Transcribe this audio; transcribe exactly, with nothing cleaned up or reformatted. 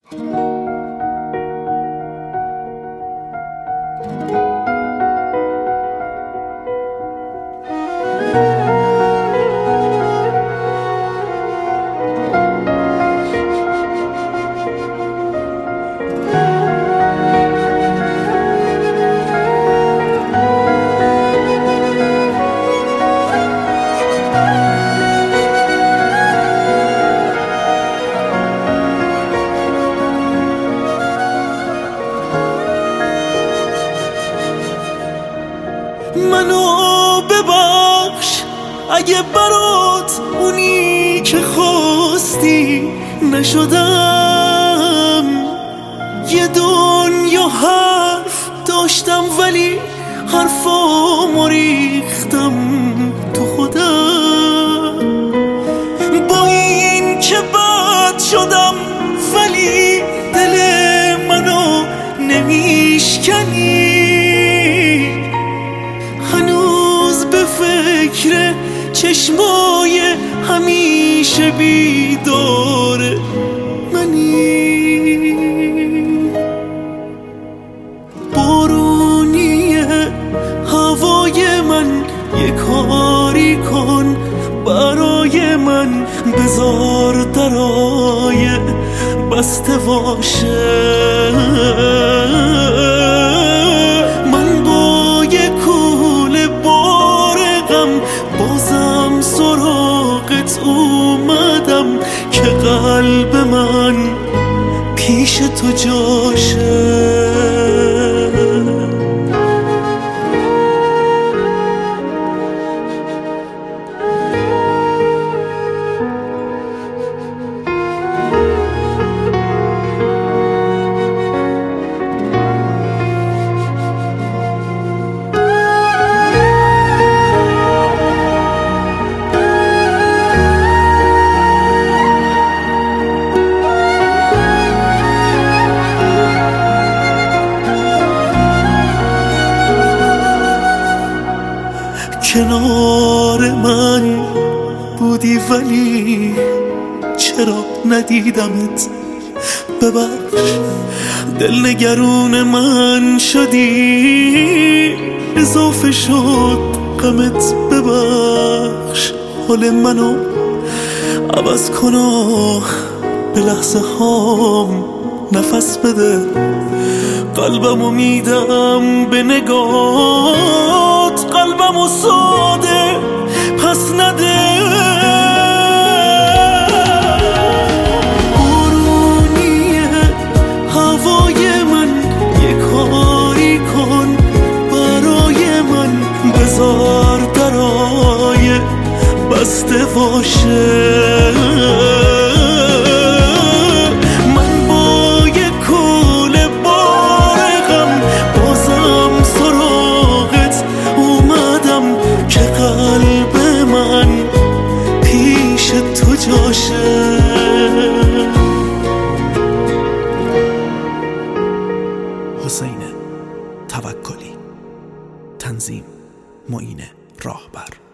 منو ببخش اگه برات اونی که خواستی نشدم. یه دنیا حرف داشتم ولی حرفامو ریختم تو خودم. با این که بد شدم ولی دل منو نمیشکنی. فکر چشمای همیشه بیدار منی. بارونیه هوای من یه کاری کن برای من. بذار درای بسته باشه. من با یه کوله بازم سراغت اومدم که قلب من پیش تو جاشه. کنار من بودی ولی چرا ندیدمت. ببخش دل نگرون من شدی اضافه شد غمت. ببخش حال منو عوض کن و به لحظه هام نفس بده. قلبمو میدم به نگات، قلبمو ساده پس نده. بارونیه هوای من یه کاری کن برای من. بذار درای بسته باشه. حسین توکلی. تنظیم معین راهبر.